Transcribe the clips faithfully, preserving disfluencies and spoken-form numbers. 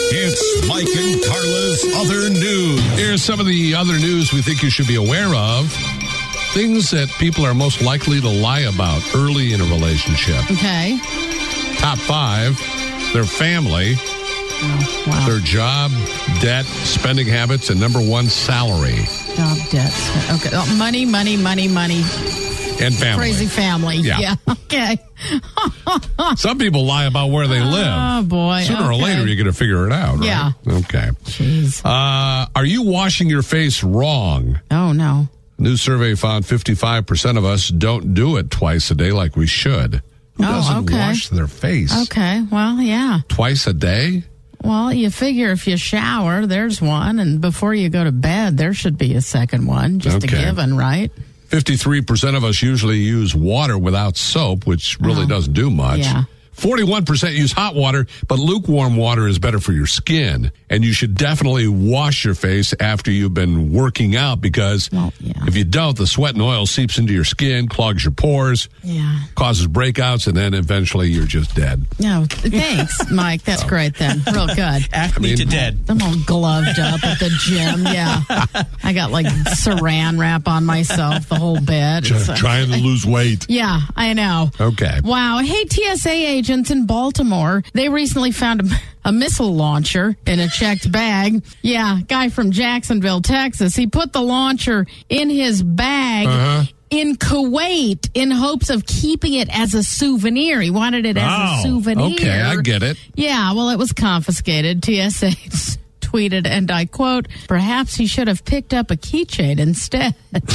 It's Mike and Carla's Other News. Here's some of the other news we think you should be aware of. Things that people are most likely to lie about early in a relationship. Okay. Top five, their family, Oh, wow. their job, debt, spending habits, and number one, salary. Job, debt. Okay. Oh, money, money, money, money. And family. Crazy family. Yeah. Yeah. Okay. Some people lie about where they live. Oh, boy. Sooner or Okay. later, you're going to figure it out, right? Yeah. Okay. Jeez. Uh, are you washing your face wrong? Oh, no. A new survey found fifty-five percent of us don't do it twice a day like we should. Who Oh, doesn't okay. wash their face Okay. Well, yeah. twice a day? Well, you figure if you shower, there's one, and before you go to bed, there should be a second one. Just Okay. a given, right? fifty-three percent of us usually use water without soap, which really Oh. doesn't do much. Yeah. forty-one percent use hot water, but lukewarm water is better for your skin. And you should definitely wash your face after you've been working out because Well, yeah. if you don't, the sweat and oil seeps into your skin, clogs your pores, Yeah. causes breakouts, and then eventually you're just dead. No, thanks, Mike. That's great then. Real good. Act me mean- to dead. I'm all gloved up at the gym. Yeah. I got like saran wrap on myself the whole bed. It's, uh, Trying to lose weight. Yeah, I know. Okay. Wow. Hey, T S A agents in Baltimore, they recently found a, a missile launcher in a checked bag. Yeah, guy from Jacksonville, Texas. He put the launcher in his bag. Uh-huh. In Kuwait, in hopes of keeping it as a souvenir. He wanted it as Oh, a souvenir. okay, I get it. Yeah, well, it was confiscated. T S A tweeted, and I quote, perhaps he should have picked up a keychain instead.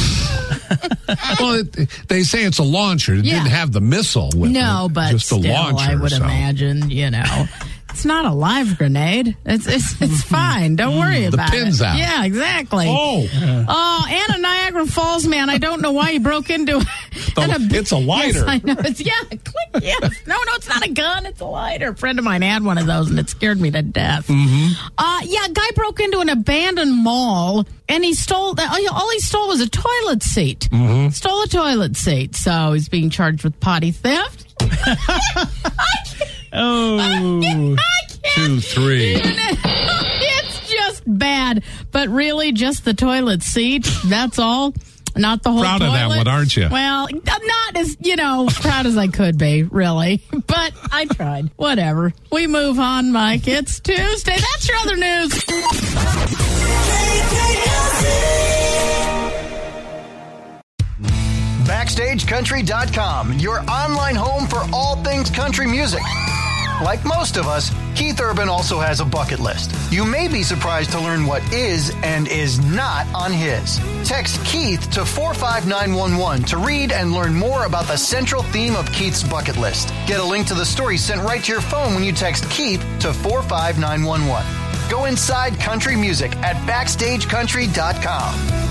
Well, it, they say it's a launcher. It Yeah. didn't have the missile with it. No, but just still, a launcher. I would so. imagine, you know. It's not a live grenade. It's it's, it's fine. Don't worry The about pin's it. out. Yeah, exactly. Oh, Oh, and a Niagara Falls man. I don't know why he broke into it. And a- it's a lighter. Yes, I know. It's, yeah, click. Yes. No, no, it's not a gun. It's a lighter. A friend of mine had one of those, and it scared me to death. Mm-hmm. Uh, yeah, guy broke into an abandoned mall, and he stole. All he stole was a toilet seat. Mm-hmm. Stole a toilet seat, so he's being charged with potty theft. Oh. I can't two, three. even- It's just bad. But really, just the toilet seat. That's all. Not the whole Proud of toilet. that one, aren't you? Well, not as, you know, proud as I could be, really. But I tried. Whatever. We move on, Mike. It's Tuesday. That's your other news. Backstage Country dot com, your online home for all things country music. Like most of us, Keith Urban also has a bucket list. You may be surprised to learn what is and is not on his. Text Keith to four five nine one one to read and learn more about the central theme of Keith's bucket list. Get a link to the story sent right to your phone when you text Keith to four five nine one one. Go inside country music at Backstage Country dot com.